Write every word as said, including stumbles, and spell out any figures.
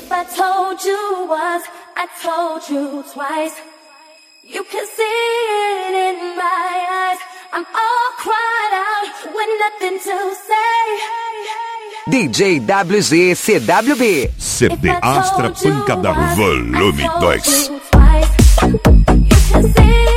If I told you once, I told you twice. You can see it in my eyes. I'm all cried out with nothing to say. D J W Z C W B. C D Astra Pancadão Volume dois. You can see